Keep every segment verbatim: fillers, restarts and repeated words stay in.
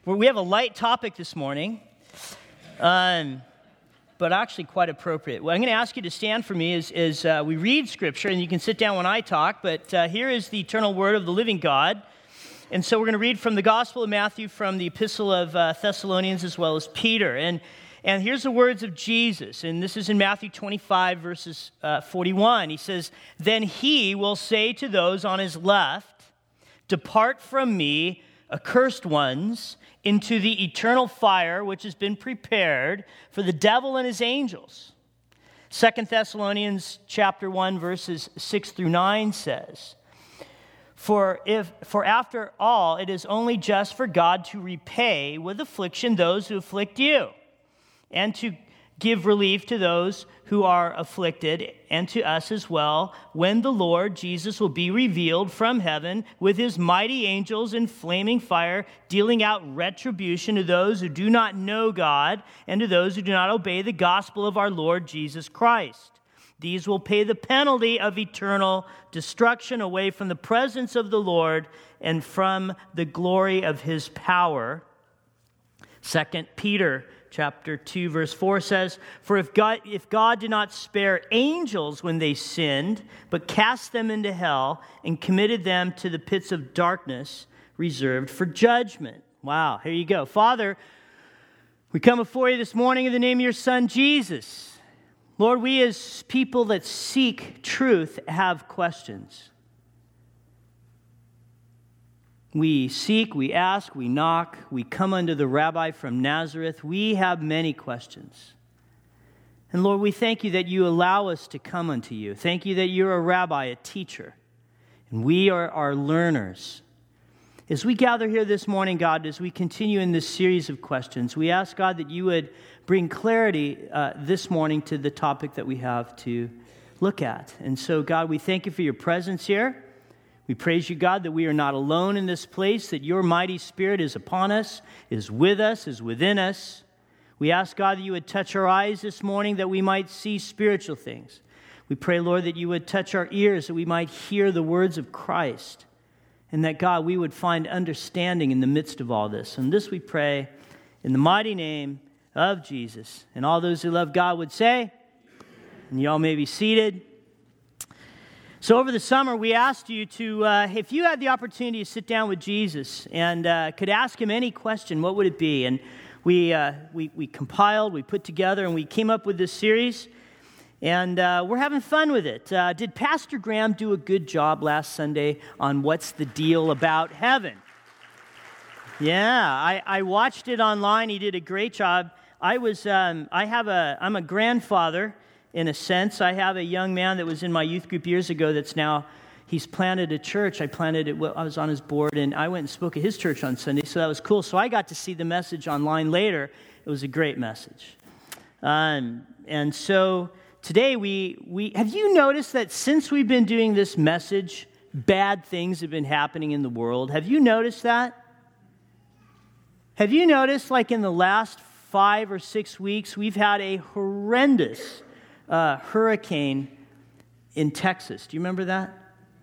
Well, we have a light topic this morning, um, but actually quite appropriate. Well, I'm going to ask you to stand for me as, as uh, we read Scripture, and you can sit down when I talk, but uh, here is the eternal Word of the living God. And so we're going to read from the Gospel of Matthew, from the Epistle of uh, Thessalonians, as well as Peter. And and here's the words of Jesus, and this is in Matthew twenty-five, verses uh, forty-one. He says, "Then he will say to those on his left, 'Depart from me, accursed ones, into the eternal fire which has been prepared for the devil and his angels.'" Second Thessalonians chapter one, verses six through nine says, For if for after all, it is only just for God to repay with affliction those who afflict you, and to give relief to those who are afflicted, and to us as well, when the Lord Jesus will be revealed from heaven with his mighty angels in flaming fire, dealing out retribution to those who do not know God, and to those who do not obey the gospel of our Lord Jesus Christ. These will pay the penalty of eternal destruction away from the presence of the Lord and from the glory of his power. Second Peter chapter two, verse four says, For if God, if God did not spare angels when they sinned, but cast them into hell and committed them to the pits of darkness reserved for judgment. Wow, here you go. Father, we come before you this morning in the name of your Son, Jesus. Lord, we as people that seek truth have questions. We seek, we ask, we knock, we come unto the Rabbi from Nazareth. We have many questions. And Lord, we thank you that you allow us to come unto you. Thank you that you're a rabbi, a teacher, and we are our learners. As we gather here this morning, God, as we continue in this series of questions, we ask, God, that you would bring clarity uh, this morning to the topic that we have to look at. And so, God, we thank you for your presence here. We praise you, God, that we are not alone in this place, that your mighty Spirit is upon us, is with us, is within us. We ask, God, that you would touch our eyes this morning, that we might see spiritual things. We pray, Lord, that you would touch our ears, that we might hear the words of Christ. And that, God, we would find understanding in the midst of all this. And this we pray in the mighty name of Jesus. And all those who love God would say, and you all may be seated. So over the summer, we asked you to, uh, if you had the opportunity to sit down with Jesus and uh, could ask him any question, what would it be? And we, uh, we, we compiled, we put together, and we came up with this series. And uh, we're having fun with it. Uh, did Pastor Graham do a good job last Sunday on what's the deal about heaven? Yeah, I, I watched it online. He did a great job. I was, um, I have a, I'm a grandfather in a sense. I have a young man that was in my youth group years ago that's now, he's planted a church. I planted it, I was on his board, and I went and spoke at his church on Sunday, so that was cool. So I got to see the message online later. It was a great message. Um, and so today, we, we have you noticed that since we've been doing this message, bad things have been happening in the world? Have you noticed that? Have you noticed, like in the last five or six weeks, we've had a horrendous uh, hurricane in Texas. Do you remember that?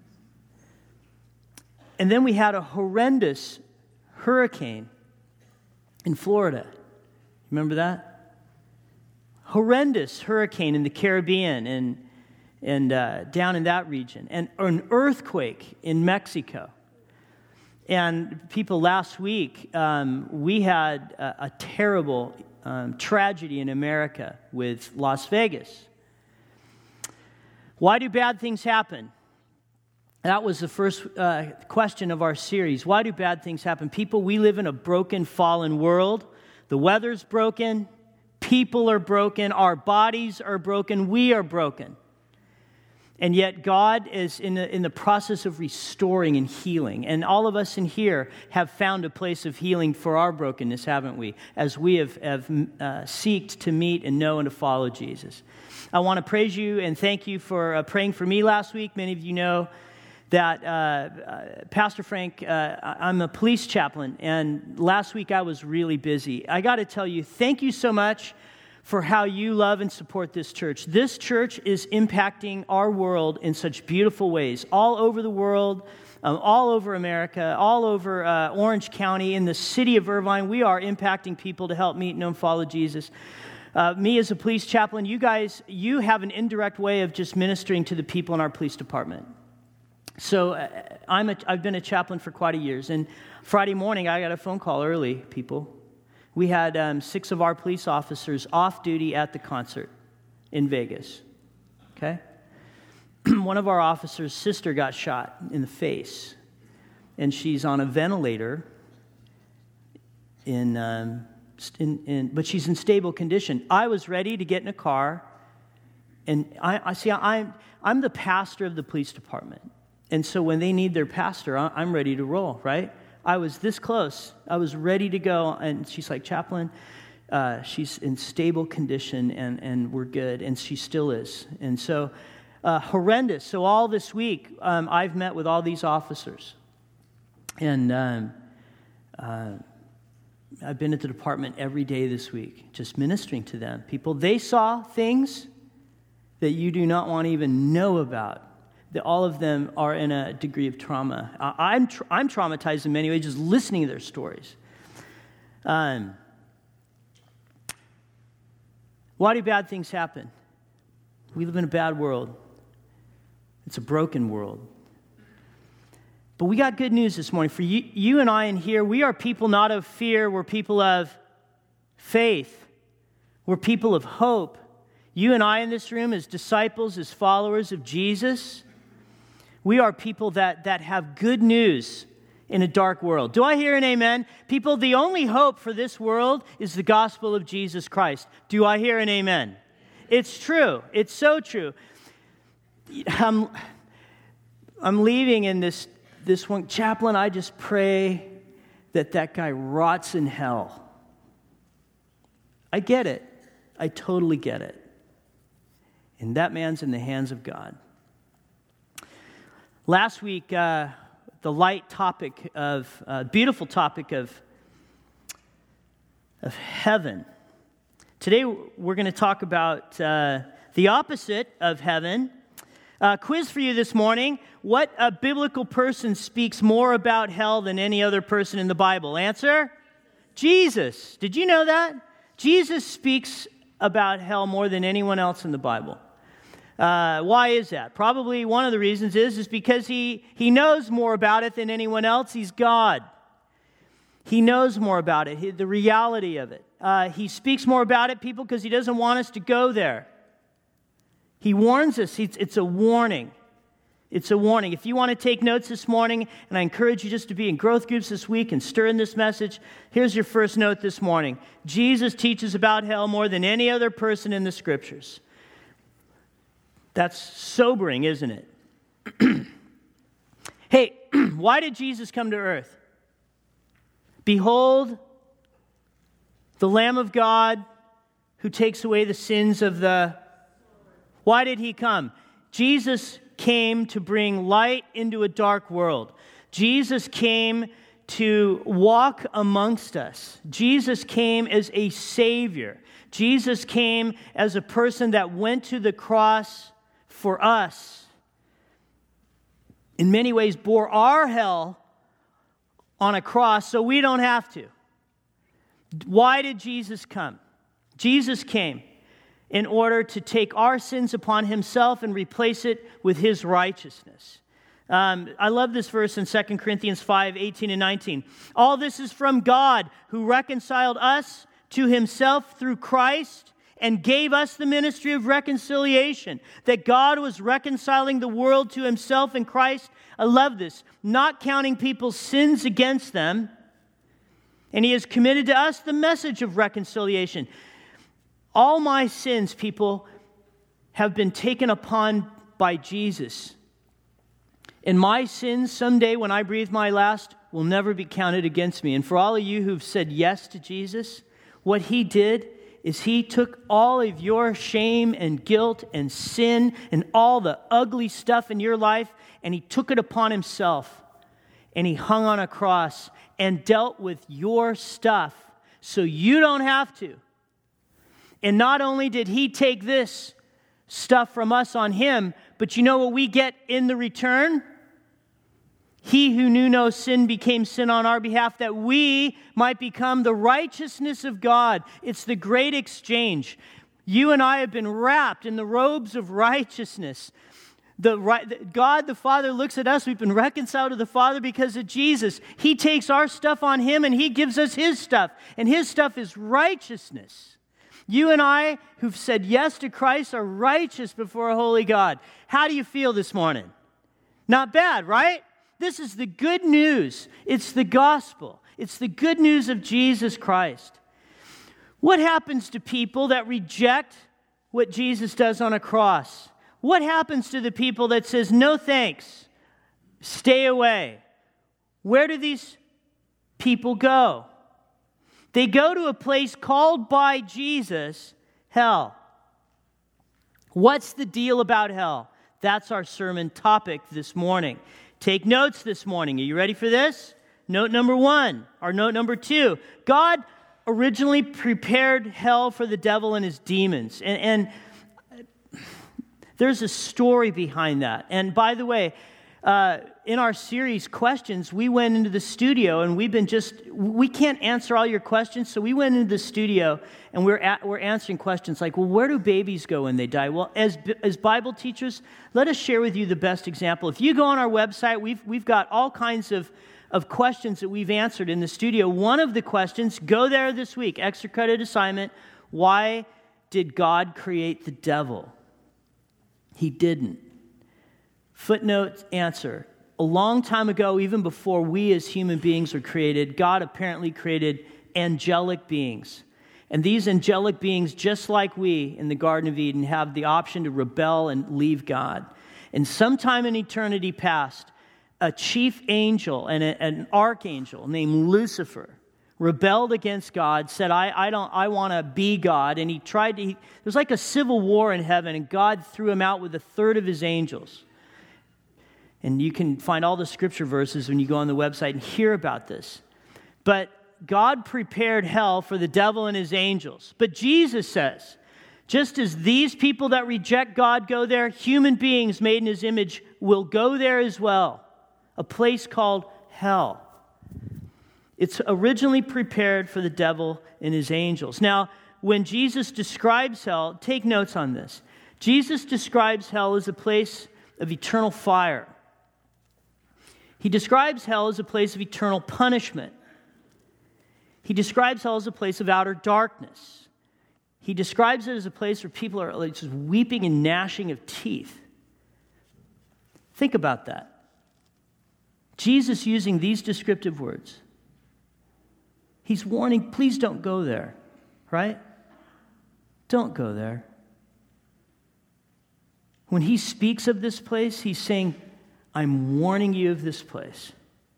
And then we had a horrendous hurricane in Florida. Remember that? Horrendous hurricane in the Caribbean and and uh, down in that region, and an earthquake in Mexico. And people, last week, um, we had a, a terrible um, tragedy in America with Las Vegas. Why do bad things happen? That was the first uh, question of our series. Why do bad things happen? People, we live in a broken, fallen world. The weather's broken. People are broken, our bodies are broken, we are broken. And yet God is in the, in the process of restoring and healing. And all of us in here have found a place of healing for our brokenness, haven't we? As we have, have uh, seeked to meet and know and to follow Jesus. I want to praise you and thank you for uh, praying for me last week. Many of you know that uh, uh, Pastor Frank, uh, I'm a police chaplain, and last week I was really busy. I got to tell you, thank you so much for how you love and support this church. This church is impacting our world in such beautiful ways. All over the world, um, all over America, all over uh, Orange County, in the city of Irvine. We are impacting people to help meet, know, and follow Jesus. Uh, me as a police chaplain, you guys, you have an indirect way of just ministering to the people in our police department. So uh, I'm a, I've been a chaplain for quite a years, and Friday morning I got a phone call early, people. We had um, six of our police officers off duty at the concert in Vegas, okay? One of our officers' sister got shot in the face, and she's on a ventilator in... Um, In, in, but she's in stable condition. I was ready to get in a car, and I, I see I'm I'm the pastor of the police department, and so when they need their pastor, I, I'm ready to roll. Right? I was this close. I was ready to go, and she's like, "Chaplain, uh, she's in stable condition, and and we're good," and she still is. And so uh, horrendous. So all this week, um, I've met with all these officers, and. Um, uh, I've been at the department every day this week, just ministering to them. People, they saw things that you do not want to even know about. That all of them are in a degree of trauma. I'm tra- I'm traumatized in many ways just listening to their stories. Um, why do bad things happen? We live in a bad world. It's a broken world. But we got good news this morning. For you, you and I in here, we are people not of fear. We're people of faith. We're people of hope. You and I in this room as disciples, as followers of Jesus, we are people that, that have good news in a dark world. Do I hear an amen? People, the only hope for this world is the gospel of Jesus Christ. Do I hear an amen? It's true. It's so true. I'm, I'm leaving in this This one, chaplain, I just pray that that guy rots in hell. I get it. I totally get it. And that man's in the hands of God. Last week, uh, the light topic of, uh, beautiful topic of, of heaven. Today, we're going to talk about uh, the opposite of heaven. Uh, quiz for you this morning. What a biblical person speaks more about hell than any other person in the Bible? Answer? Jesus. Did you know that? Jesus speaks about hell more than anyone else in the Bible. Uh, why is that? Probably one of the reasons is, is because he, he knows more about it than anyone else. He's God. He knows more about it, he, the reality of it. Uh, he speaks more about it, people, because he doesn't want us to go there. He warns us. It's, it's a warning. It's a warning. If you want to take notes this morning, and I encourage you just to be in growth groups this week and stir in this message, here's your first note this morning. Jesus teaches about hell more than any other person in the Scriptures. That's sobering, isn't it? Hey, why did Jesus come to earth? Behold, the Lamb of God who takes away the sins of the... Why did he come? Jesus came to bring light into a dark world. Jesus came to walk amongst us. Jesus came as a Savior. Jesus came as a person that went to the cross for us. In many ways, bore our hell on a cross so we don't have to. Why did Jesus come? Jesus came in order to take our sins upon himself and replace it with his righteousness. Um, I love this verse in Second Corinthians five, eighteen and nineteen. All this is from God, who reconciled us to himself through Christ and gave us the ministry of reconciliation, that God was reconciling the world to himself in Christ. I love this. Not counting people's sins against them. And he has committed to us the message of reconciliation. All my sins, people, have been taken upon by Jesus. And my sins, someday when I breathe my last, will never be counted against me. And for all of you who've said yes to Jesus, what he did is he took all of your shame and guilt and sin and all the ugly stuff in your life, and he took it upon himself. And he hung on a cross and dealt with your stuff so you don't have to. And not only did he take this stuff from us on him, but you know what we get in the return? He who knew no sin became sin on our behalf that we might become the righteousness of God. It's the great exchange. You and I have been wrapped in the robes of righteousness. The right, God the Father looks at us. We've been reconciled to the Father because of Jesus. He takes our stuff on Him and He gives us His stuff. And His stuff is righteousness. You and I who've said yes to Christ are righteous before a holy God. How do you feel this morning? Not bad, right? This is the good news. It's the gospel. It's the good news of Jesus Christ. What happens to people that reject what Jesus does on a cross? What happens to the people that says, no thanks, stay away? Where do these people go? They go to a place called by Jesus hell. What's the deal about hell? That's our sermon topic this morning. Take notes this morning. Are you ready for this? Note number one, or note number two. God originally prepared hell for the devil and his demons. And, and there's a story behind that. And by the way, uh, in our series, Questions, we went into the studio and we've been just, we can't answer all your questions. So we went into the studio and we're at, we're answering questions like, well, where do babies go when they die? Well, as as Bible teachers, let us share with you the best example. If you go on our website, we've we've got all kinds of, of questions that we've answered in the studio. One of the questions, go there this week, extra credit assignment, why did God create the devil? He didn't. Footnote answer. A long time ago, even before we as human beings were created, God apparently created angelic beings. And these angelic beings, just like we in the Garden of Eden, have the option to rebel and leave God. And sometime in eternity past, a chief angel and a, an archangel named Lucifer rebelled against God, said, I, I don't, I want to be God. And he tried to, he, there was like a civil war in heaven, and God threw him out with a third of his angels. And you can find all the scripture verses when you go on the website and hear about this. But God prepared hell for the devil and his angels. But Jesus says, just as these people that reject God go there, human beings made in His image will go there as well. A place called hell. It's originally prepared for the devil and his angels. Now, when Jesus describes hell, take notes on this. Jesus describes hell as a place of eternal fire. He describes hell as a place of eternal punishment. He describes hell as a place of outer darkness. He describes it as a place where people are like just weeping and gnashing of teeth. Think about that. Jesus using these descriptive words. He's warning, please don't go there, right? Don't go there. When he speaks of this place, he's saying, I'm warning you of this place.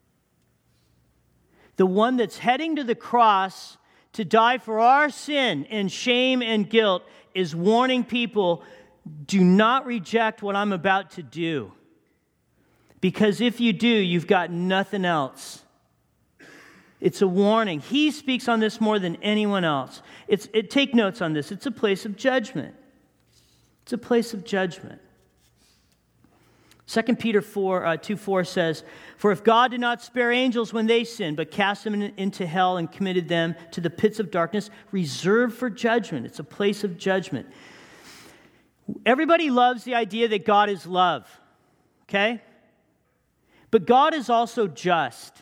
The one that's heading to the cross to die for our sin and shame and guilt is warning people, do not reject what I'm about to do. Because if you do, you've got nothing else. It's a warning. He speaks on this more than anyone else. It's, it, take notes on this. It's a place of judgment. It's a place of judgment. Second Peter four, uh, two four says, for if God did not spare angels when they sinned, but cast them in, into hell and committed them to the pits of darkness, reserved for judgment. It's a place of judgment. Everybody loves the idea that God is love, okay? But God is also just.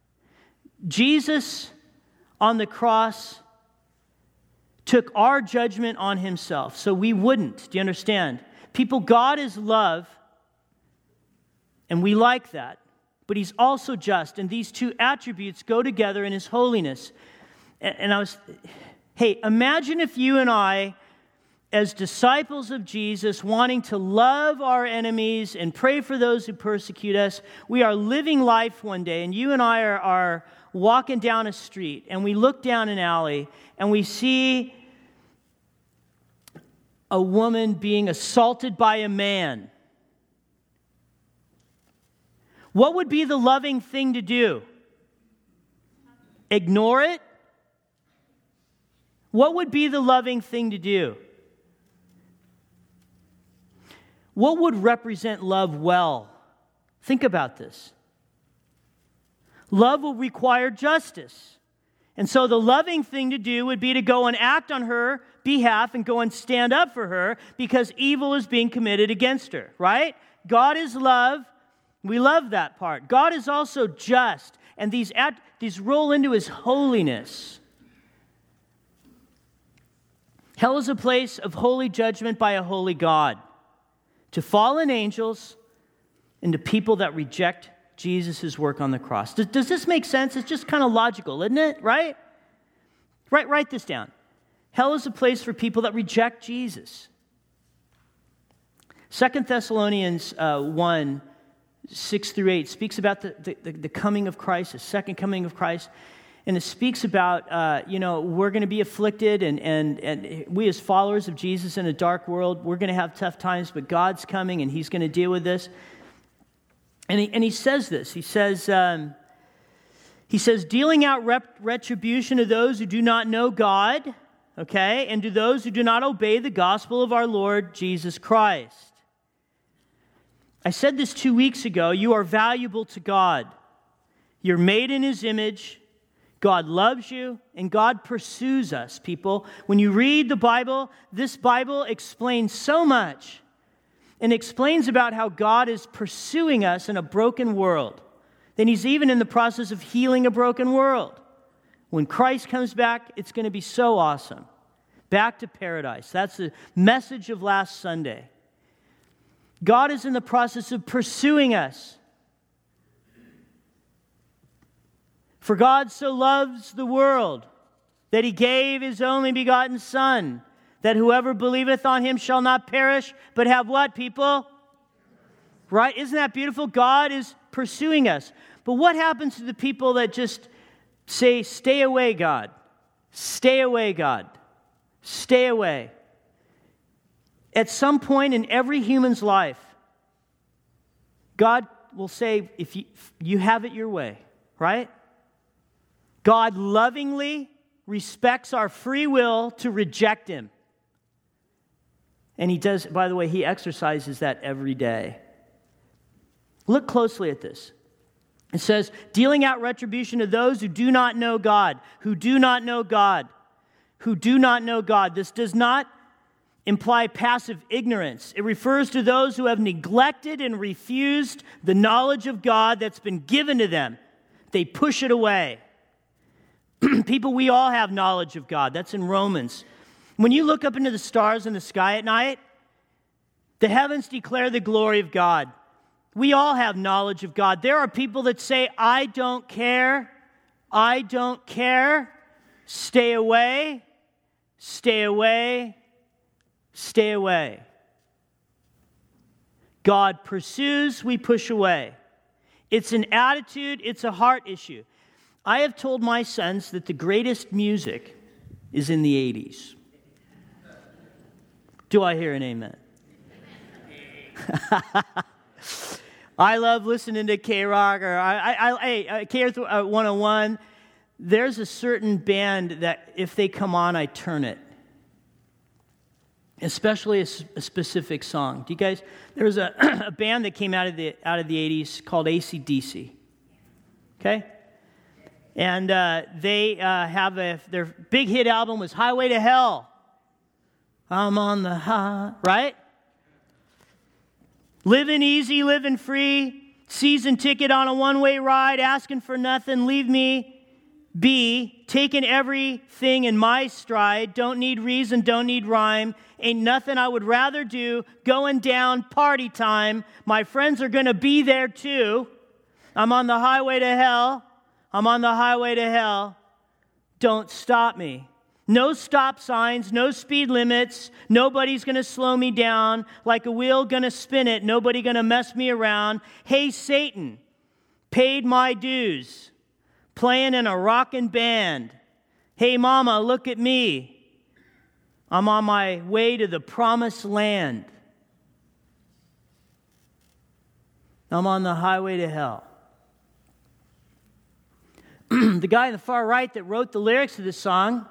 Jesus on the cross took our judgment on himself, so we wouldn't. Do you understand? People, God is love, and we like that. But he's also just, and these two attributes go together in his holiness. And, and I was, hey, imagine if you and I, as disciples of Jesus, wanting to love our enemies and pray for those who persecute us, we are living life one day, and you and I are, are walking down a street, and we look down an alley, and we see a woman being assaulted by a man. What would be the loving thing to do? Ignore it? What would be the loving thing to do? What would represent love well? Think about this. Love will require justice. And so the loving thing to do would be to go and act on her behalf and go and stand up for her because evil is being committed against her, right? God is love. We love that part. God is also just, and these, act, these roll into his holiness. Hell is a place of holy judgment by a holy God to fallen angels and to people that reject Jesus' work on the cross. Does, does this make sense? It's just kind of logical, isn't it? Right? Write, write this down. Hell is a place for people that reject Jesus. Second Thessalonians uh, one, six through eight speaks about the, the, the coming of Christ, the second coming of Christ. And it speaks about, uh, you know, we're going to be afflicted, and, and, and we as followers of Jesus in a dark world, we're going to have tough times, but God's coming, and he's going to deal with this. And he, and he says this. He says, um, he says, dealing out rep- retribution to those who do not know God, okay, and to those who do not obey the gospel of our Lord Jesus Christ. I said this two weeks ago. You are valuable to God. You're made in his image. God loves you, and God pursues us, people. When you read the Bible, this Bible explains so much, and explains about how God is pursuing us in a broken world. Then he's even in the process of healing a broken world. When Christ comes back, it's going to be so awesome. Back to paradise. That's the message of last Sunday. God is in the process of pursuing us. For God so loves the world that he gave his only begotten Son, that whoever believeth on him shall not perish, but have what, people? Right? Isn't that beautiful? God is pursuing us. But what happens to the people that just say, stay away, God? Stay away, God. Stay away. At some point in every human's life, God will say, if you, if you have it your way, right? God lovingly respects our free will to reject him. And he does, by the way, he exercises that every day. Look closely at this. It says, dealing out retribution to those who do not know God, who do not know God, who do not know God. This does not imply passive ignorance. It refers to those who have neglected and refused the knowledge of God that's been given to them. They push it away. People, we all have knowledge of God. That's in Romans. When you look up into the stars in the sky at night, the heavens declare the glory of God. We all have knowledge of God. There are people that say, I don't care. I don't care. Stay away. Stay away. Stay away. God pursues, we push away. It's an attitude, it's a heart issue. I have told my sons that the greatest music is in the eighties. Do I hear an amen? I love listening to K-Rock or I, I, I, hey, K one oh one. There's a certain band that if they come on, I turn it. Especially a, a specific song. Do you guys? There was a, a band that came out of the out of the eighties called A C D C. Okay, and uh, they uh, have a their big hit album was "Highway to Hell." I'm on the high, right? Living easy, living free, season ticket on a one-way ride, asking for nothing, leave me be, taking everything in my stride, don't need reason, don't need rhyme, ain't nothing I would rather do, going down, party time, my friends are going to be there too, I'm on the highway to hell, I'm on the highway to hell, don't stop me. No stop signs, no speed limits, nobody's going to slow me down, like a wheel going to spin it, nobody going to mess me around. Hey, Satan, paid my dues, playing in a rockin' band. Hey, mama, look at me. I'm on my way to the promised land. I'm on the highway to hell. The guy on the far right that wrote the lyrics to this song,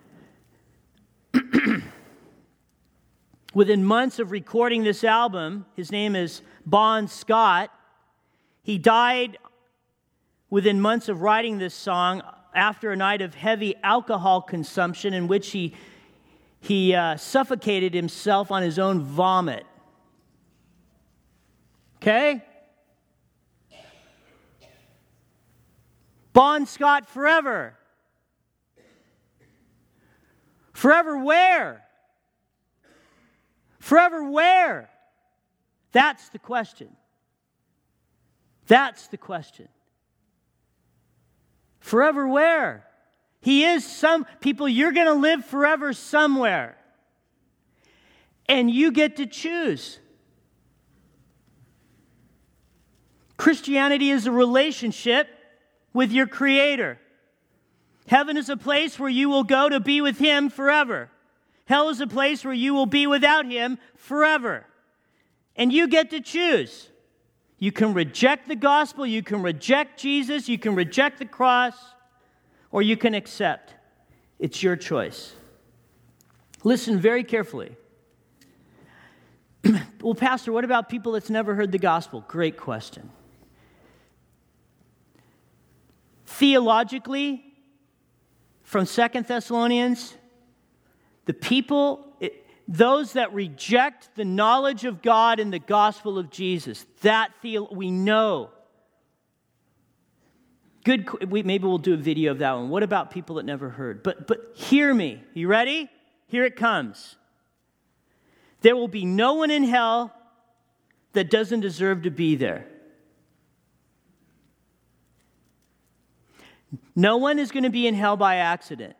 within months of recording this album, his name is Bon Scott. He died within months of writing this song, after a night of heavy alcohol consumption in which he, he uh, suffocated himself on his own vomit. Okay? Bon Scott forever. Forever where? Forever where? That's the question. That's the question. Forever where? He is some people, you're going to live forever somewhere. And you get to choose. Christianity is a relationship with your Creator. Heaven is a place where you will go to be with Him forever. Hell is a place where you will be without Him forever. And you get to choose. You can reject the gospel, you can reject Jesus, you can reject the cross, or you can accept. It's your choice. Listen very carefully. Well, Pastor, what about people that's never heard the gospel? Great question. Theologically, from Second Thessalonians, the people, it, those that reject the knowledge of God and the gospel of Jesus, that theo- we know. Good, we, maybe we'll do a video of that one. What about people that never heard? But, but hear me. You ready? Here it comes. There will be no one in hell that doesn't deserve to be there. No one is going to be in hell by accident.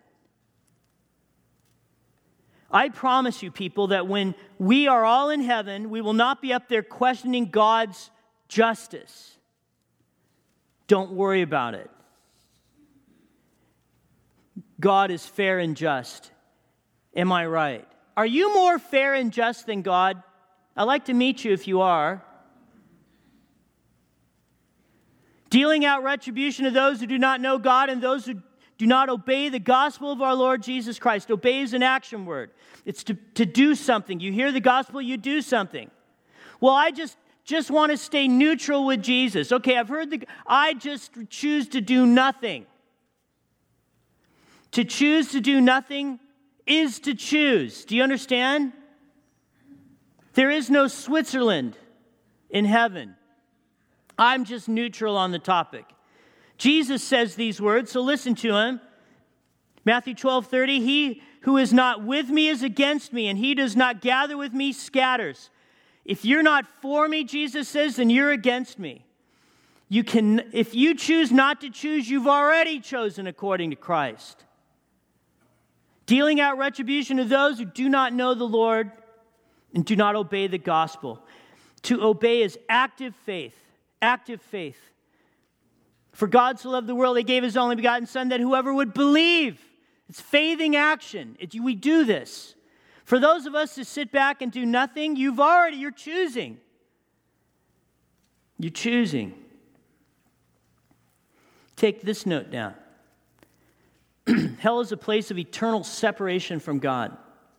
I promise you, people, that when we are all in heaven, we will not be up there questioning God's justice. Don't worry about it. God is fair and just. Am I right? Are you more fair and just than God? I'd like to meet you if you are. Dealing out retribution to those who do not know God and those who do not obey the gospel of our Lord Jesus Christ. Obey is an action word. It's to, to do something. You hear the gospel, you do something. Well, I just, just want to stay neutral with Jesus. Okay, I've heard the... I just choose to do nothing. To choose to do nothing is to choose. Do you understand? There is no Switzerland in heaven. I'm just neutral on the topic. Jesus says these words, so listen to him. Matthew twelve thirty, he who is not with me is against me, and he does not gather with me scatters. If you're not for me, Jesus says, then you're against me. You can, if you choose not to choose, you've already chosen according to Christ. Dealing out retribution to those who do not know the Lord and do not obey the gospel. To obey is active faith. Active faith. For God so loved the world, He gave His only begotten Son, that whoever would believe. It's faithing action. It, we do this. For those of us who sit back and do nothing, you've already, you're choosing. You're choosing. Take this note down. Hell is a place of eternal separation from God.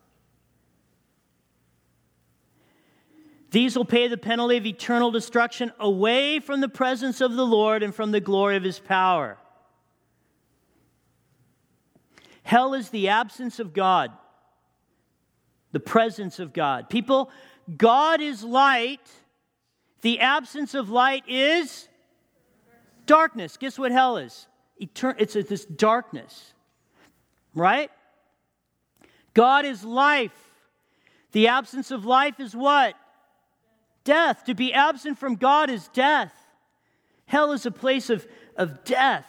These will pay the penalty of eternal destruction away from the presence of the Lord and from the glory of His power. Hell is the absence of God, the presence of God. People, God is light. The absence of light is darkness. Guess what hell is? Etern- it's this darkness, right? God is life. The absence of life is what? Death. To be absent from God is death. Hell is a place of, of death.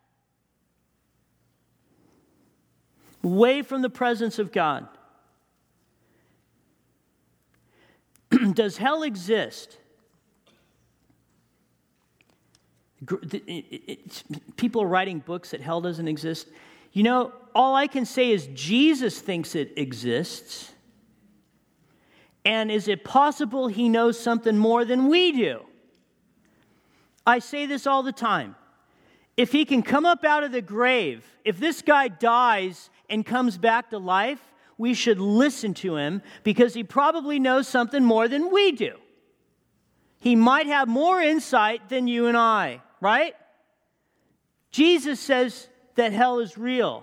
Away from the presence of God. Does hell exist? People are writing books that hell doesn't exist. You know, all I can say is Jesus thinks it exists. And is it possible He knows something more than we do? I say this all the time. If He can come up out of the grave, if this guy dies and comes back to life, we should listen to him because he probably knows something more than we do. He might have more insight than you and I, right? Jesus says that hell is real.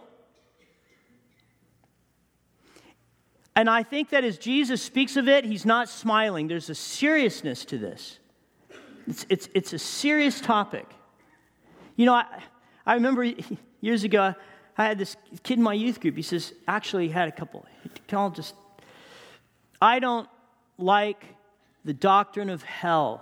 And I think that as Jesus speaks of it, he's not smiling. There's a seriousness to this. It's, it's, it's a serious topic. You know, I, I remember years ago, I had this kid in my youth group. He says, actually, he had a couple. I'll just, I don't like the doctrine of hell.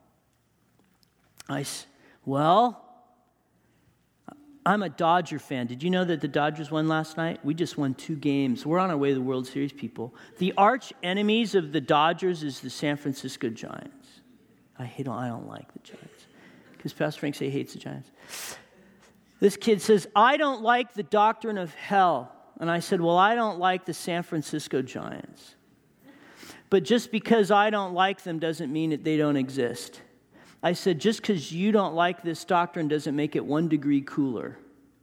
I said, well, I'm a Dodger fan. Did you know that the Dodgers won last night? We just won two games. We're on our way to the World Series, people. The arch enemies of the Dodgers is the San Francisco Giants. I hate. I don't like the Giants because Pastor Frank say he hates the Giants. This kid says, I don't like the doctrine of hell. And I said, well, I don't like the San Francisco Giants. But just because I don't like them doesn't mean that they don't exist. I said, just because you don't like this doctrine doesn't make it one degree cooler.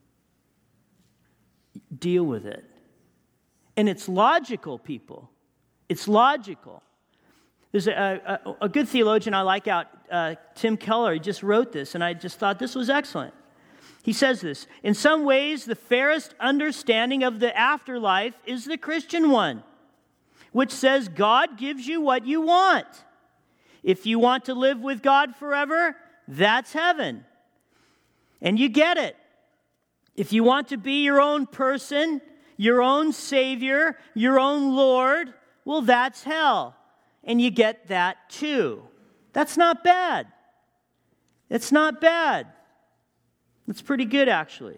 Deal with it. And it's logical, people. It's logical. There's a, a, a good theologian I like out, uh, Tim Keller. He just wrote this, and I just thought this was excellent. He says this, in some ways, the fairest understanding of the afterlife is the Christian one, which says God gives you what you want. If you want to live with God forever, that's heaven. And you get it. If you want to be your own person, your own Savior, your own Lord, well, that's hell. And you get that too. That's not bad. It's not bad. It's pretty good, actually.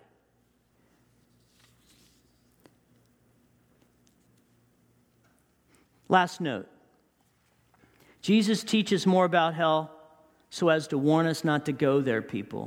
Last note. Jesus teaches more about hell so as to warn us not to go there, people.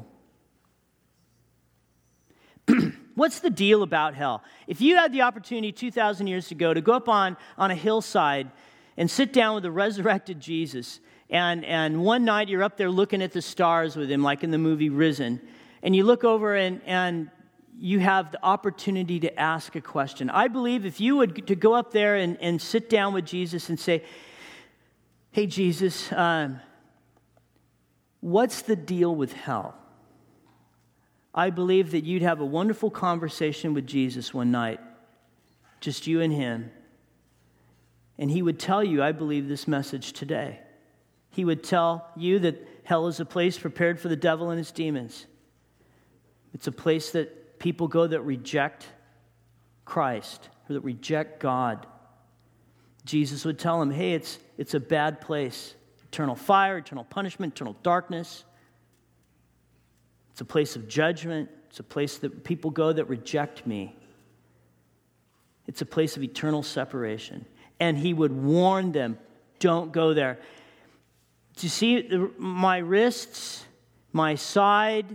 What's the deal about hell? If you had the opportunity two thousand years ago to go up on, on a hillside and sit down with the resurrected Jesus, and, and one night you're up there looking at the stars with him, like in the movie Risen, and you look over and, and you have the opportunity to ask a question. I believe if you would to go up there and, and sit down with Jesus and say, hey, Jesus, um, what's the deal with hell? I believe that you'd have a wonderful conversation with Jesus one night, just you and him. And he would tell you, I believe, this message today. He would tell you that hell is a place prepared for the devil and his demons. It's a place that people go that reject Christ, or that reject God. Jesus would tell him, hey, it's, it's a bad place. Eternal fire, eternal punishment, eternal darkness. It's a place of judgment. It's a place that people go that reject me. It's a place of eternal separation. And he would warn them, don't go there. Do you see the, my wrists, my side?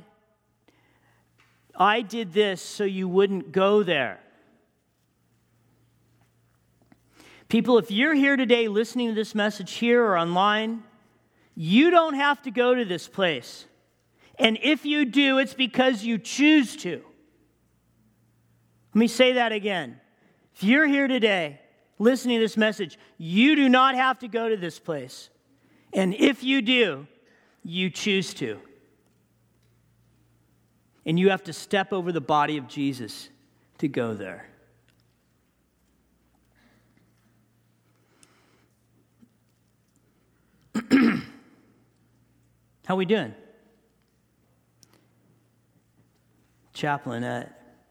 I did this so you wouldn't go there. People, if you're here today listening to this message here or online, you don't have to go to this place. And if you do, it's because you choose to. Let me say that again. If you're here today listening to this message, you do not have to go to this place. And if you do, you choose to. And you have to step over the body of Jesus to go there. How we doing? Chaplain, uh,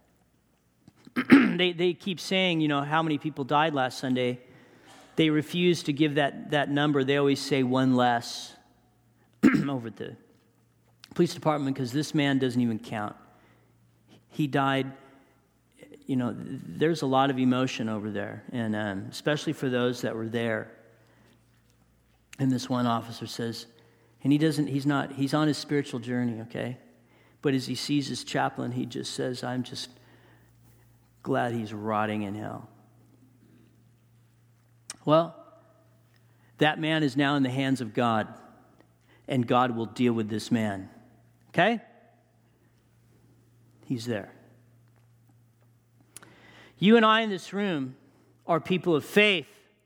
they, they keep saying, you know, how many people died last Sunday. They refuse to give that, that number. They always say one less over at the police department because this man doesn't even count. He died, you know, there's a lot of emotion over there, and um, especially for those that were there. And this one officer says, and he doesn't, he's not, he's on his spiritual journey, okay? But as he sees his chaplain, he just says, I'm just glad he's rotting in hell. Well, that man is now in the hands of God, and God will deal with this man, okay? He's there. You and I in this room are people of faith.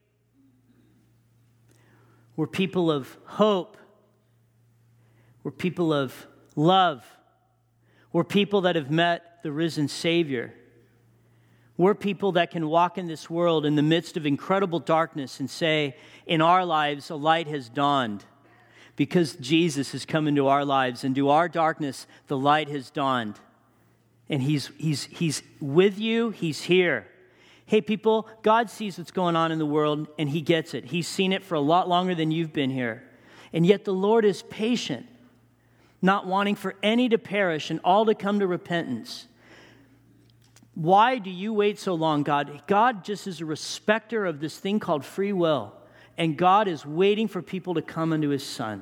We're people of hope. We're people of love. We're people that have met the risen Savior. We're people that can walk in this world in the midst of incredible darkness and say, in our lives, a light has dawned because Jesus has come into our lives. Into our darkness, the light has dawned. And he's, he's, he's with you. He's here. Hey, people, God sees what's going on in the world, and he gets it. He's seen it for a lot longer than you've been here. And yet the Lord is patient, not wanting for any to perish and all to come to repentance. Why do you wait so long, God? God just is a respecter of this thing called free will, and God is waiting for people to come unto his Son.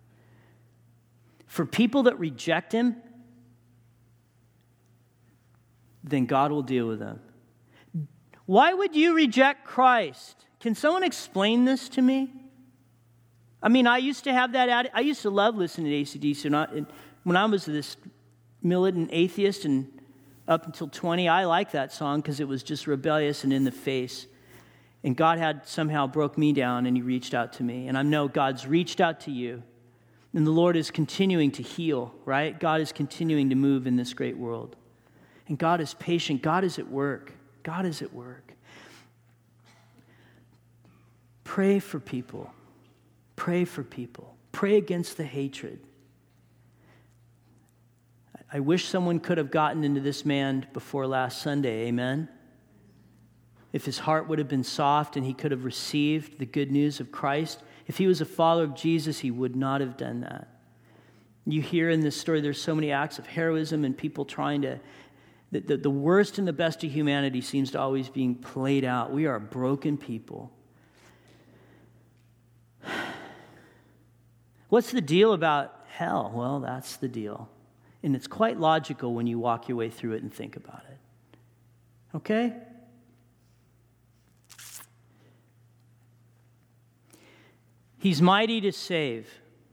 For people that reject him, then God will deal with them. Why would you reject Christ? Can someone explain this to me? I mean, I used to have that attitude. I used to love listening to A C D C. When I was this militant atheist and up until twenty, I liked that song because it was just rebellious and in the face. And God had somehow broke me down and he reached out to me. And I know God's reached out to you. And the Lord is continuing to heal, right? God is continuing to move in this great world. And God is patient. God is at work. God is at work. Pray for people. Pray for people. Pray against the hatred. I wish someone could have gotten into this man before last Sunday, amen? If his heart would have been soft and he could have received the good news of Christ, if he was a follower of Jesus, he would not have done that. You hear in this story, there's so many acts of heroism and people trying to, the, the, the worst and the best of humanity seems to always being played out. We are broken people. What's the deal about hell? Well, that's the deal. And it's quite logical when you walk your way through it and think about it. Okay? He's mighty to save.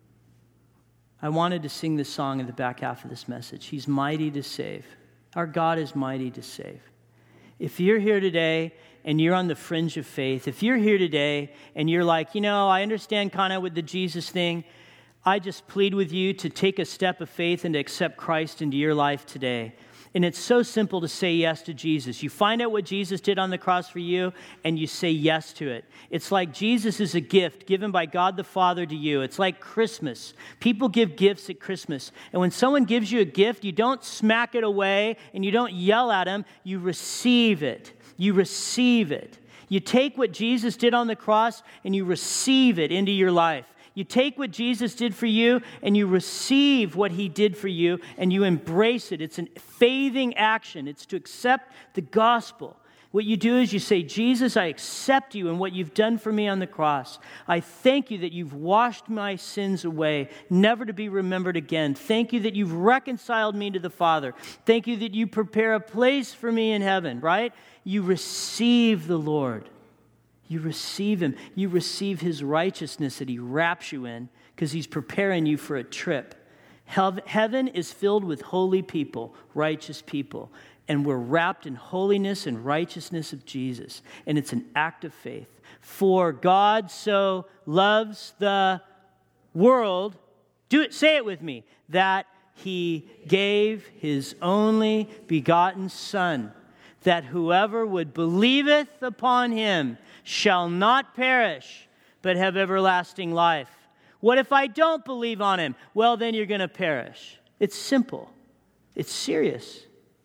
I wanted to sing this song in the back half of this message. He's mighty to save. Our God is mighty to save. If you're here today and you're on the fringe of faith, if you're here today and you're like, you know, I understand kind of with the Jesus thing, I just plead with you to take a step of faith and to accept Christ into your life today. And it's so simple to say yes to Jesus. You find out what Jesus did on the cross for you, and you say yes to it. It's like Jesus is a gift given by God the Father to you. It's like Christmas. People give gifts at Christmas. And when someone gives you a gift, you don't smack it away, and you don't yell at them. You receive it. You receive it. You take what Jesus did on the cross, and you receive it into your life. You take what Jesus did for you and you receive what he did for you and you embrace it. It's a faithing action. It's to accept the gospel. What you do is you say, Jesus, I accept you and what you've done for me on the cross. I thank you that you've washed my sins away, never to be remembered again. Thank you that you've reconciled me to the Father. Thank you that you prepare a place for me in heaven, right? You receive the Lord. You receive him. You receive his righteousness that he wraps you in because he's preparing you for a trip. Heaven is filled with holy people, righteous people, and we're wrapped in holiness and righteousness of Jesus, and it's an act of faith. For God so loves the world, do it, say it with me, that he gave his only begotten Son, that whoever would believeth upon him shall not perish, but have everlasting life. What if I don't believe on him? Well, then you're going to perish. It's simple. It's serious.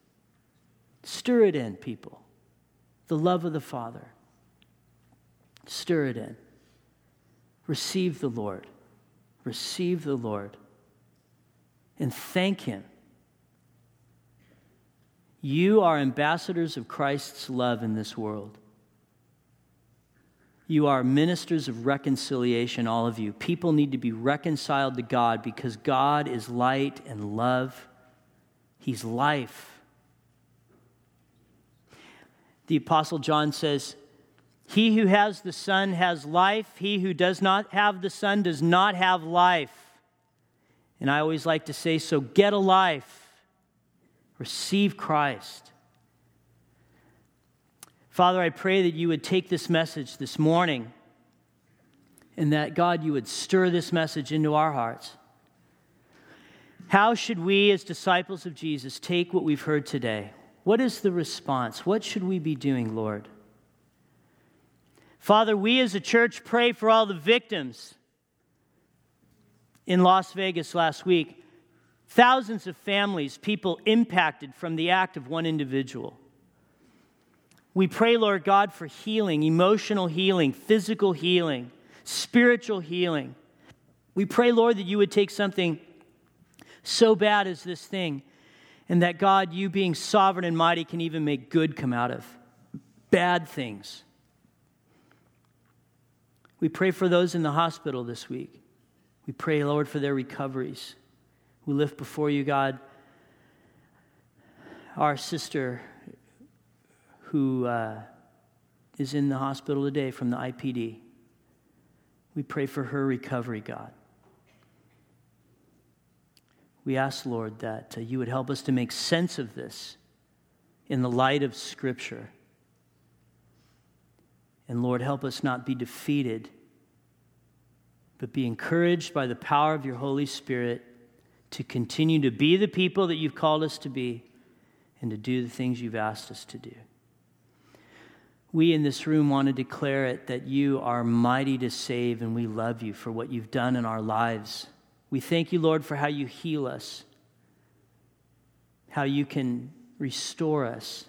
Stir it in, people. The love of the Father. Stir it in. Receive the Lord. Receive the Lord. And thank him. You are ambassadors of Christ's love in this world. You are ministers of reconciliation, all of you. People need to be reconciled to God because God is light and love. He's life. The Apostle John says, he who has the Son has life. He who does not have the Son does not have life. And I always like to say, so get a life. Receive Christ. Father, I pray that you would take this message this morning and that, God, you would stir this message into our hearts. How should we, as disciples of Jesus, take what we've heard today? What is the response? What should we be doing, Lord? Father, we as a church pray for all the victims in Las Vegas last week. Thousands of families, people impacted from the act of one individual. We pray, Lord God, for healing, emotional healing, physical healing, spiritual healing. We pray, Lord, that you would take something so bad as this thing, and that, God, you being sovereign and mighty can even make good come out of bad things. We pray for those in the hospital this week. We pray, Lord, for their recoveries. We lift before you, God, our sister who uh, is in the hospital today from the I P D. We pray for her recovery, God. We ask, Lord, that uh, you would help us to make sense of this in the light of Scripture. And Lord, help us not be defeated, but be encouraged by the power of your Holy Spirit to continue to be the people that you've called us to be and to do the things you've asked us to do. We in this room want to declare it that you are mighty to save, and we love you for what you've done in our lives. We thank you, Lord, for how you heal us, how you can restore us,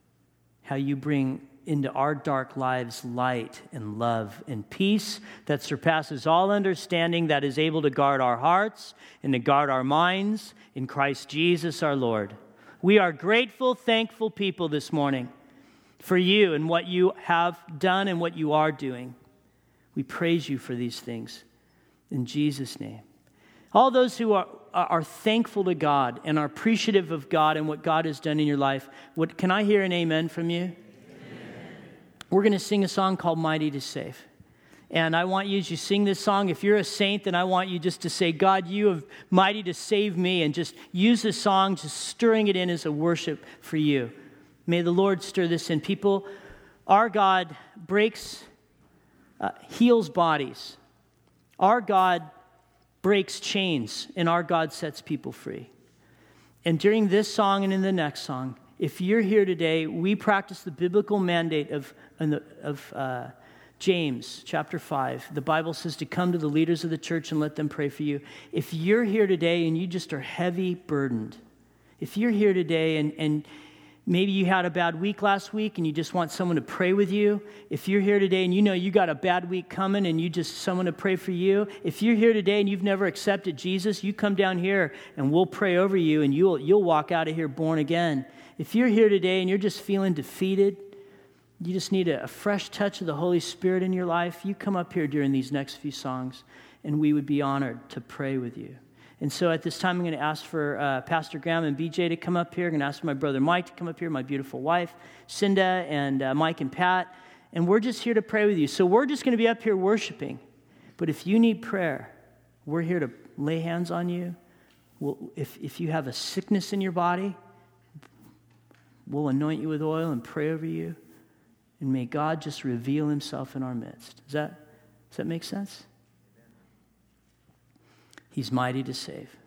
how you bring into our dark lives light and love and peace that surpasses all understanding, that is able to guard our hearts and to guard our minds in Christ Jesus our Lord. We are grateful, thankful people this morning for you and what you have done and what you are doing. We praise you for these things in Jesus' name. All those who are, are thankful to God and are appreciative of God and what God has done in your life, what, can I hear an amen from you? Amen. We're going to sing a song called Mighty to Save. And I want you, as you sing this song, if you're a saint, then I want you just to say, God, you have mighty to save me, and just use this song, just stirring it in as a worship for you. May the Lord stir this in. People, our God breaks, uh, heals bodies. Our God breaks chains, and our God sets people free. And during this song and in the next song, if you're here today, we practice the biblical mandate of, of uh, James chapter five. The Bible says to come to the leaders of the church and let them pray for you. If you're here today and you just are heavy burdened, if you're here today and, and maybe you had a bad week last week and you just want someone to pray with you. If you're here today and you know you got a bad week coming and you just someone to pray for you. If you're here today and you've never accepted Jesus, you come down here and we'll pray over you and you'll you'll walk out of here born again. If you're here today and you're just feeling defeated, you just need a, a fresh touch of the Holy Spirit in your life, you come up here during these next few songs and we would be honored to pray with you. And so at this time, I'm going to ask for uh, Pastor Graham and B J to come up here. I'm going to ask for my brother Mike to come up here, my beautiful wife, Cinda, and uh, Mike and Pat. And we're just here to pray with you. So we're just going to be up here worshiping. But if you need prayer, we're here to lay hands on you. We'll, if, if you have a sickness in your body, we'll anoint you with oil and pray over you. And may God just reveal himself in our midst. Does that, does that make sense? He's mighty to save.